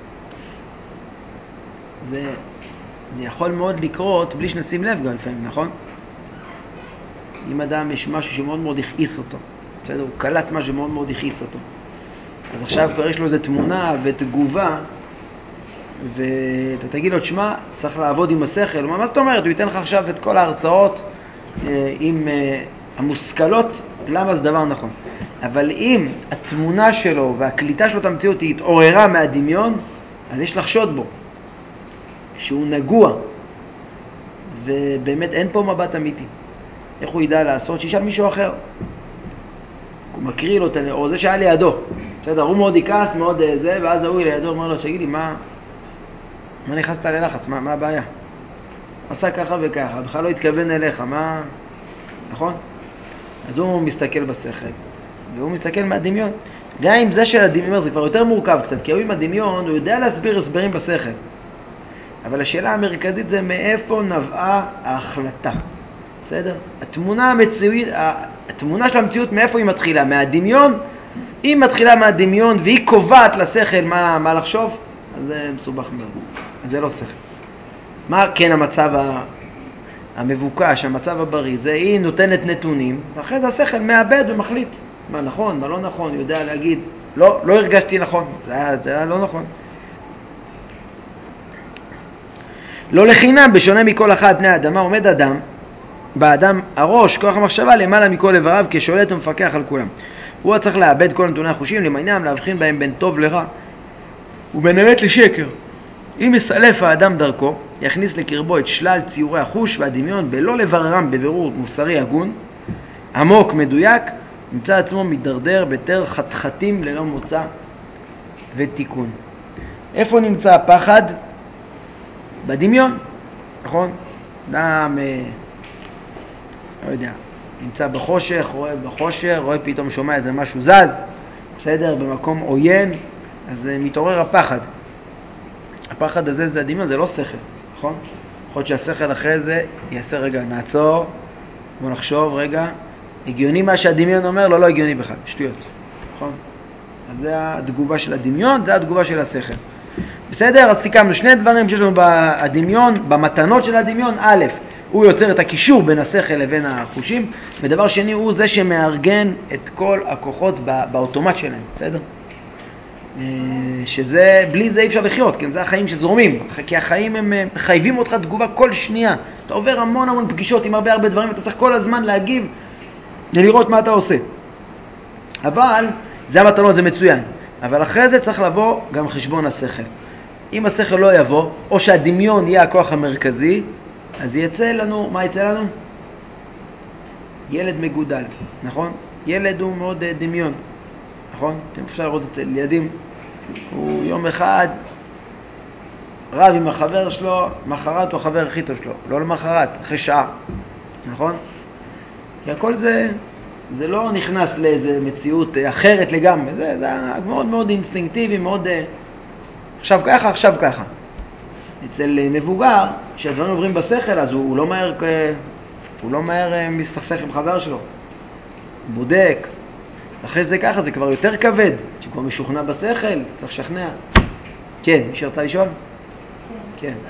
זה, זה יכול מאוד לקרות בלי שנשים לב גם לפעמים, נכון? אם אדם יש משהו שמאוד מאוד הכעיס אותו, בסדר? הוא קלט משהו שמאוד מאוד הכעיס אותו. אז עכשיו כבר יש לו איזו תמונה ותגובה, ואתה תגיד לו, תשמע, צריך לעבוד עם השכל. מה זאת אומרת? הוא ייתן לך עכשיו את כל ההרצאות אה, עם אה, המושכלות, למה זה דבר נכון. אבל אם התמונה שלו והקליטה שלו את המציאות היא התעוררה מהדמיון, אז יש לחשוד בו, שהוא נגוע, ובאמת אין פה מבט אמיתי. איך הוא ידע לעשות? שישאל מישהו אחר. הוא מקריא לו, או זה שהיה לידו. בסדר, הוא מאוד יקס, מאוד זה, ואז הוא לידו, אומר לו, שגידי, מה, מה נכנסת ללחץ? מה, מה הבעיה? עשה ככה וככה, בכלל לא התכוון אליך, מה... נכון? אז הוא מסתכל בשכל, והוא מסתכל מהדמיון. גם עם זה של הדמיון, זה כבר יותר מורכב קצת, כי הוא עם הדמיון, הוא יודע להסביר הסברים בשכל. אבל השאלה המרכזית זה מאיפה נבעה ההחלטה. בסדר? התמונה המציאות, התמונה של המציאות מאיפה היא מתחילה? מהדמיון? היא מתחילה מהדמיון והיא קובעת לשכל מה, מה לחשוב, אז זה מסובך מאוד. אז זה לא שכל. מה כן המצב המבוקש, המצב הבריא? זה היא נותנת נתונים, ואחרי זה השכל מאבד ומחליט מה נכון, מה לא נכון, יודע להגיד, לא, לא הרגשתי נכון, זה היה, זה היה לא נכון. לא לחינם, בשונה מכל אחד בני האדמה, עומד אדם, באדם הראש, כוח המחשבה, למעלה מכל איבריו, כשולט ומפקח על כולם. הוא צריך לאבד כל נתוני החושים, למענם, להבחין בהם בין טוב לרע, ובין אמת לשקר. אם יסלף האדם דרכו, יכניס לקרבו את שלל ציורי החוש והדמיון, בלא לבררם בבירור מוסרי הגון, עמוק, מדויק, נמצא עצמו מתדרדר בתר חתחתים ללא מוצא ותיקון. איפה נמצא הפחד? בדמיון, נכון? אדם, אה, לא יודע, נמצא בחושך, רואה בחושך, רואה פתאום שומע איזה משהו זז, בסדר, במקום עוין, אז אה, מתעורר הפחד. הפחד הזה זה הדמיון, זה לא שכל, נכון? יכול להיות שהשכל אחרי זה יעשה רגע, נעצור, בוא נחשוב רגע, הגיוני מה שהדמיון אומר, לא, לא הגיוני בכלל, שטויות, נכון? אז זה התגובה של הדמיון, זה התגובה של השכל. בסדר? אז סיכמנו שני דברים שיש לנו בדמיון, במתנות של הדמיון. א', הוא יוצר את הקישור בין השכל לבין החושים, ודבר שני, הוא זה שמארגן את כל הכוחות באוטומט שלהם, בסדר? שזה, בלי זה אי אפשר לחיות, כן? זה החיים שזורמים, כי החיים הם מחייבים אותך תגובה כל שנייה. אתה עובר המון המון פגישות עם הרבה הרבה דברים, ואתה צריך כל הזמן להגיב ולראות מה אתה עושה. אבל זה המתנות, זה מצוין. אבל אחרי זה צריך לבוא גם חשבון השכל. אם השכל לא יבוא, או שהדמיון יהיה הכוח המרכזי, אז יצא לנו, מה יצא לנו? ילד מגודל, נכון? ילד הוא מאוד דמיון, נכון? אתם אפשר לראות אצל ילדים, הוא יום אחד רב עם החבר שלו, מחרת הוא החבר הכי טוב שלו, לא למחרת, אחרי שעה, נכון? כי הכל זה, זה לא נכנס לאיזה מציאות אחרת לגמרי, זה, זה מאוד מאוד אינסטינקטיבי, מאוד עכשיו ככה, עכשיו ככה. אצל מבוגר, כשהדברים עוברים בשכל, אז הוא, הוא לא מהר, הוא לא מהר מסתכסך עם חבר שלו. הוא בודק. אחרי שזה ככה, זה כבר יותר כבד. שכבר משוכנע בשכל, צריך לשכנע. כן, מי שרצה לשאול? כן. כן.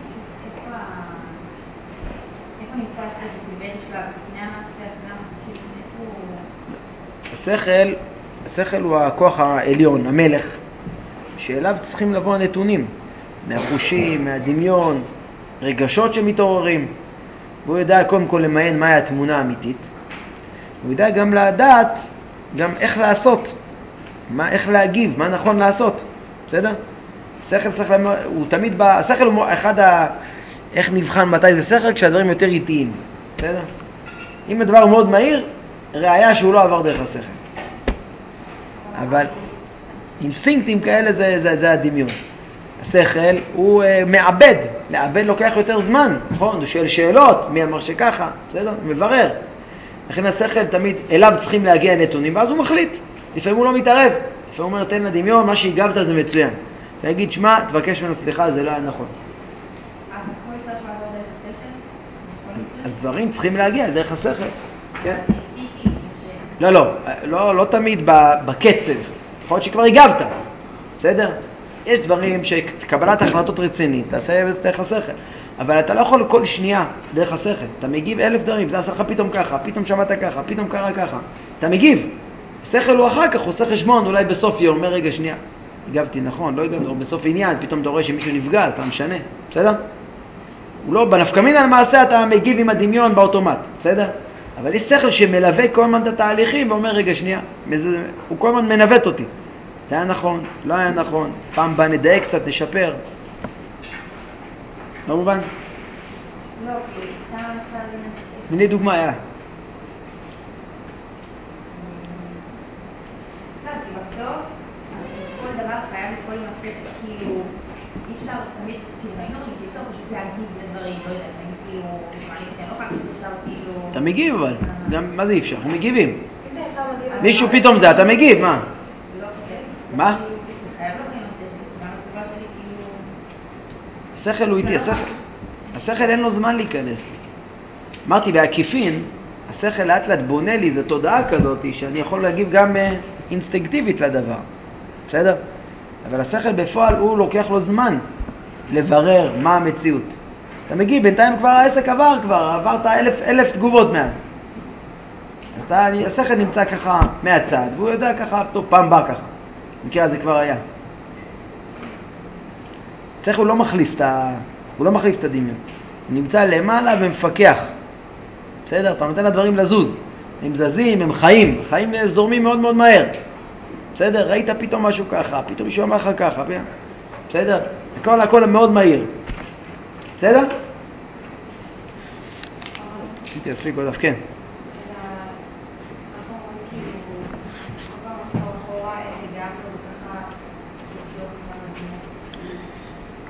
השכל, השכל הוא הכוח העליון, המלך, שאליו צריכים לבוא הנתונים. מהחושים, מהדמיון, רגשות שמתעוררים. והוא יודע קודם כל למיין מהי התמונה האמיתית. הוא יודע גם לדעת, גם איך לעשות, מה, איך להגיב, מה נכון לעשות. בסדר? השכל צריך, למה, הוא תמיד, בא, השכל הוא אחד ה... איך נבחן מתי זה שכל? כשהדברים יותר איטיים. בסדר? אם הדבר מאוד מהיר, ראיה שהוא לא עבר דרך השכל. אבל אינסטינקטים כאלה זה, זה, זה הדמיון. השכל הוא uh, מעבד, לעבד לוקח יותר זמן, נכון? הוא שואל שאלות, מי אמר שככה, בסדר? מברר. לכן השכל תמיד, אליו צריכים להגיע נתונים, ואז הוא מחליט. לפעמים הוא לא מתערב, לפעמים הוא אומר, תן לדמיון, מה שהגבת זה מצוין. ויגיד, שמע, תבקש ממנו סליחה, זה לא היה נכון. אז הכל צריך לעבור דרך השכל? אז דברים צריכים להגיע דרך השכל, כן? לא, לא, לא, לא תמיד בקצב, יכול להיות שכבר הגבת, בסדר? יש דברים שקבלת החלטות רצינית, תעשה דרך השכל. אבל אתה לא יכול כל שנייה דרך השכל. אתה מגיב אלף דברים, זה עשה לך פתאום ככה, פתאום שמעת ככה, פתאום קרה ככה. אתה מגיב. השכל הוא אחר כך, הוא עושה חשבון, אולי בסוף יום, אומר רגע שנייה. הגבתי נכון, לא הגבתי, או בסוף עניין, פתאום אתה רואה שמישהו נפגע, אז אתה משנה. בסדר? הוא לא, בנפקמין על מעשה אתה מגיב עם הדמיון באוטומט. בסדר? אבל יש שכל שמלווה כל הזמן את התהליכים ואומר רגע שנייה. הוא כל הזמן מנווט אותי. זה היה נכון, לא היה נכון, פעם בא נדייק קצת, נשפר. לא מובן? לא, כי אתה נצא תני לי דוגמה, יאללה. לא, כי בסוף, כל דבר חייב לפעול עם השכל, כאילו, אי אפשר תמיד, כאילו, היינו אומרים שאי אפשר פשוט להגיב לדברים, לא יודעת, נגיד כאילו, מעלים את הנוח, אני חושב כאילו... אתה מגיב אבל, גם, מה זה אי אפשר? אנחנו מגיבים. מישהו פתאום זה, אתה מגיב, מה? מה? השכל הוא איתי, השכל, השכל אין לו זמן להיכנס. אמרתי, בעקיפין, השכל לאט לאט בונה לי, זו תודעה כזאת, שאני יכול להגיב גם אינסטינקטיבית לדבר. בסדר? אבל השכל בפועל הוא לוקח לו זמן לברר מה המציאות. אתה מגיב, בינתיים כבר העסק עבר כבר, עברת אלף, אלף תגובות מאז. אז אתה, השכל נמצא ככה מהצד, והוא יודע ככה, טוב, פעם בא ככה. במקרה זה כבר היה. השכל הוא לא מחליף את ה... הוא לא מחליף את הדמיון. הוא נמצא למעלה ומפקח. בסדר? אתה נותן לדברים לזוז. הם זזים, הם חיים. חיים זורמים מאוד מאוד מהר. בסדר? ראית פתאום משהו ככה, פתאום מישהו אמר לך ככה. בסדר? הכל הכל מאוד מהיר. בסדר? עשיתי להספיק עוד אף, כן.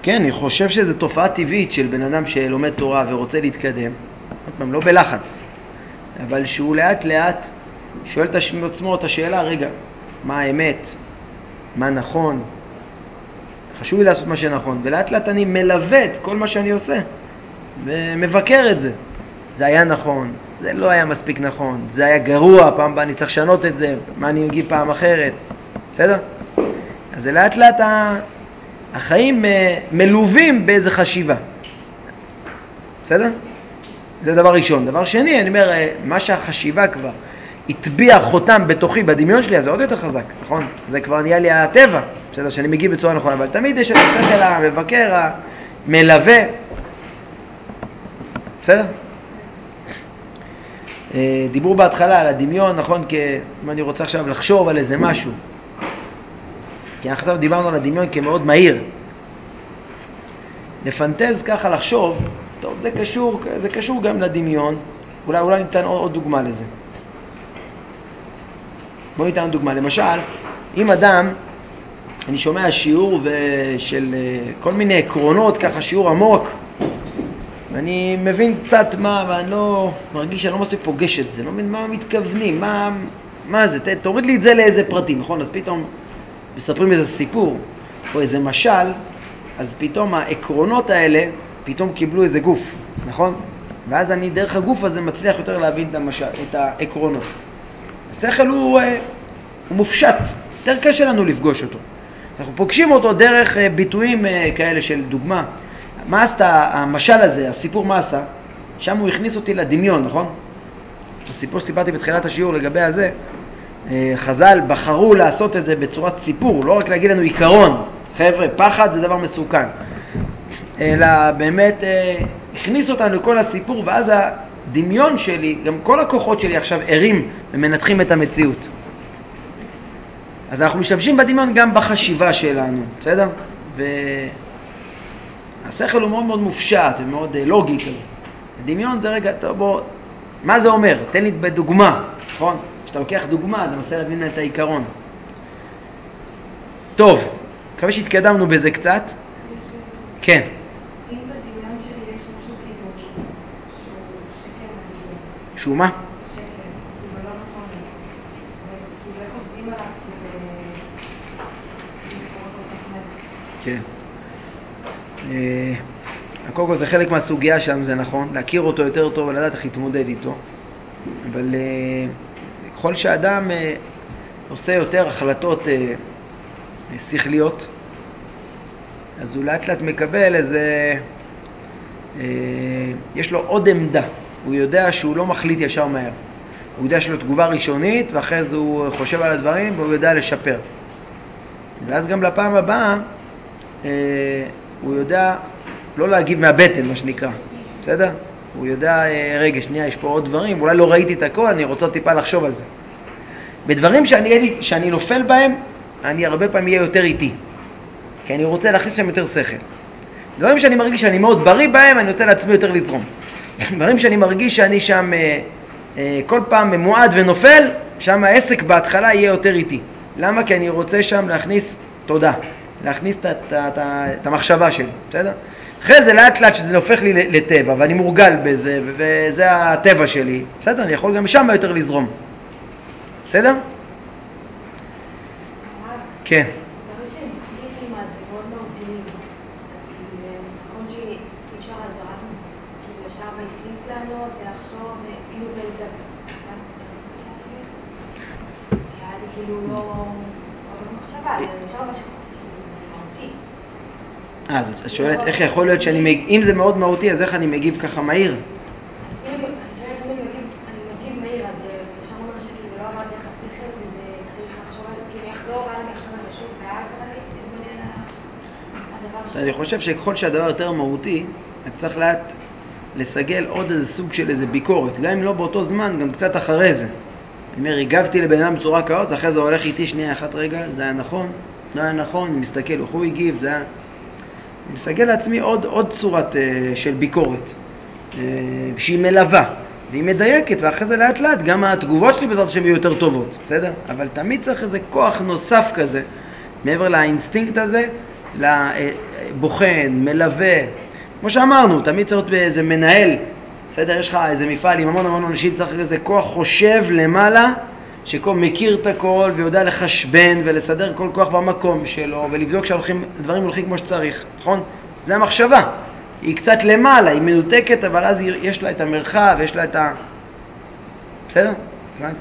כן, אני חושב שזו תופעה טבעית של בן אדם שלומד תורה ורוצה להתקדם. עוד פעם, לא בלחץ, אבל שהוא לאט לאט שואל את עצמו את השאלה, רגע, מה האמת? מה נכון? חשוב לי לעשות מה שנכון, ולאט לאט אני מלווה את כל מה שאני עושה ומבקר את זה. זה היה נכון, זה לא היה מספיק נכון, זה היה גרוע, פעם הבאה אני צריך לשנות את זה, מה אני אגיד פעם אחרת, בסדר? אז זה לאט לאט החיים מלווים באיזה חשיבה, בסדר? זה דבר ראשון. דבר שני, אני אומר, מה שהחשיבה כבר הטביע חותם בתוכי, בדמיון שלי, אז זה עוד יותר חזק, נכון? זה כבר נהיה לי הטבע, בסדר, שאני מגיב בצורה נכונה, אבל תמיד יש את השכל המבקר, המלווה, בסדר? דיברו בהתחלה על הדמיון, נכון? כי אם אני רוצה עכשיו לחשוב על איזה משהו, כי עכשיו דיברנו על הדמיון כמאוד מהיר. נפנטז ככה לחשוב, טוב, זה קשור, זה קשור גם לדמיון. אולי, אולי ניתן עוד, עוד דוגמה לזה. בואו ניתן דוגמה. למשל, אם אדם, אני שומע שיעור של כל מיני עקרונות, ככה שיעור עמוק, ואני מבין קצת מה, ואני לא מרגיש שאני לא מספיק פוגש את זה, לא מבין מה מתכוונים, מה, מה זה, ת, תוריד לי את זה לאיזה פרטים, נכון? אז פתאום מספרים איזה סיפור, או איזה משל, אז פתאום העקרונות האלה, פתאום קיבלו איזה גוף, נכון? ואז אני דרך הגוף הזה מצליח יותר להבין את, המשל, את העקרונות. השכל הוא, הוא מופשט, יותר קשה לנו לפגוש אותו. אנחנו פוגשים אותו דרך ביטויים כאלה של דוגמה. מה עשתה המשל הזה, הסיפור מה עשה? שם הוא הכניס אותי לדמיון, נכון? הסיפור שסיפרתי בתחילת השיעור לגבי הזה, חז"ל בחרו לעשות את זה בצורת סיפור, לא רק להגיד לנו עיקרון, חבר'ה, פחד זה דבר מסוכן, אלא באמת הכניס אותנו לכל הסיפור, ואז הדמיון שלי, גם כל הכוחות שלי עכשיו ערים ומנתחים את המציאות. אז אנחנו משתמשים בדמיון גם בחשיבה שלנו, בסדר? והשכל הוא מאוד מאוד מופשט ומאוד לוגי כזה. הדמיון זה רגע, טוב בוא, מה זה אומר? תן לי בדוגמה, נכון? כשאתה לוקח דוגמה, אתה מנסה להבין את העיקרון. טוב, מקווה שהתקדמנו בזה קצת. כן. אם בדמיון שלי יש משהו כאילו שהוא שקר נגיד. שהוא מה? שקר, כאילו לא נכון. זה כאילו איך עובדים עליו, כי זה קורה כל כך מהר. כן. קודם כל זה חלק מהסוגיה שם, זה נכון. להכיר אותו יותר טוב ולדעת איך להתמודד איתו. אבל ככל שאדם עושה יותר החלטות שכליות, אז הוא לאט לאט מקבל איזה, יש לו עוד עמדה. הוא יודע שהוא לא מחליט ישר מהר. הוא יודע שיש לו תגובה ראשונית, ואחרי זה הוא חושב על הדברים והוא יודע לשפר. ואז גם לפעם הבאה הוא יודע לא להגיב מהבטן, מה שנקרא. בסדר? הוא יודע, רגע, שנייה, יש פה עוד דברים, אולי לא ראיתי את הכל, אני רוצה טיפה לחשוב על זה. בדברים שאני, שאני נופל בהם, אני הרבה פעמים אהיה יותר איטי. כי אני רוצה להכניס שם יותר שכל. דברים שאני מרגיש שאני מאוד בריא בהם, אני נותן לעצמי יותר לזרום. דברים שאני מרגיש שאני שם אה, אה, כל פעם ממועד ונופל, שם העסק בהתחלה יהיה יותר איטי. למה? כי אני רוצה שם להכניס תודה. להכניס את, את, את, את המחשבה שלי, בסדר? אחרי זה לאט לאט שזה הופך לי לטבע, ואני מורגל בזה, וזה הטבע שלי. בסדר? אני יכול גם שם יותר לזרום. בסדר? כן. דברים שהם קריטיים אז הם מאוד מהותיים. אז נכון שאי-אפשר רק כאילו ישר באינסטינקט לענות ולחשוב וכאילו ולדבר. אז זה כאילו לא עובר מחשבה, זה אפשר ממש מהותי. אה, אז את שואלת איך יכול להיות שאני מגיב, אם זה מאוד מהותי, אז איך אני מגיב ככה מהיר? אני שואלת אם אני מגיב מהיר, אז ישר אומר שכאילו זה לא עבר דרך השכל, וזה צריך לחשוב על, כאילו יחזור, ואז אני אחשוב על זה שוב, ואז אני אתבונן על הדבר שלי. אני חושב שככל שהדבר יותר מהותי, את צריך לאט לסגל עוד איזה סוג של איזה ביקורת, גם אם לא באותו זמן, גם קצת אחרי זה. אני אומר, הגבתי לבן אדם בצורה כאות, אחרי זה הולך איתי שנייה אחת רגע, זה היה נכון, לא היה נכון, אני מסתכל, איך הוא הגיב, זה היה... אני מסגל לעצמי עוד, עוד צורת uh, של ביקורת, uh, שהיא מלווה, והיא מדייקת, ואחרי זה לאט לאט גם התגובות שלי בעזרת השם יהיו יותר טובות, בסדר? אבל תמיד צריך איזה כוח נוסף כזה, מעבר לאינסטינקט הזה, לה, בוחן, מלווה. כמו שאמרנו, תמיד צריך להיות איזה מנהל. בסדר, יש לך איזה מפעל עם המון המון אנשים, צריך איזה כוח חושב למעלה, שמכיר את הכל ויודע לחשבן ולסדר כל כוח במקום שלו, ולבדוק שהדברים הולכים כמו שצריך, נכון? זה המחשבה. היא קצת למעלה, היא מנותקת, אבל אז יש לה את המרחב, יש לה את ה... בסדר? הבנת?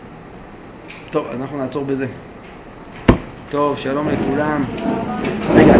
טוב, אז אנחנו נעצור בזה. טוב, שלום לכולם. רגע.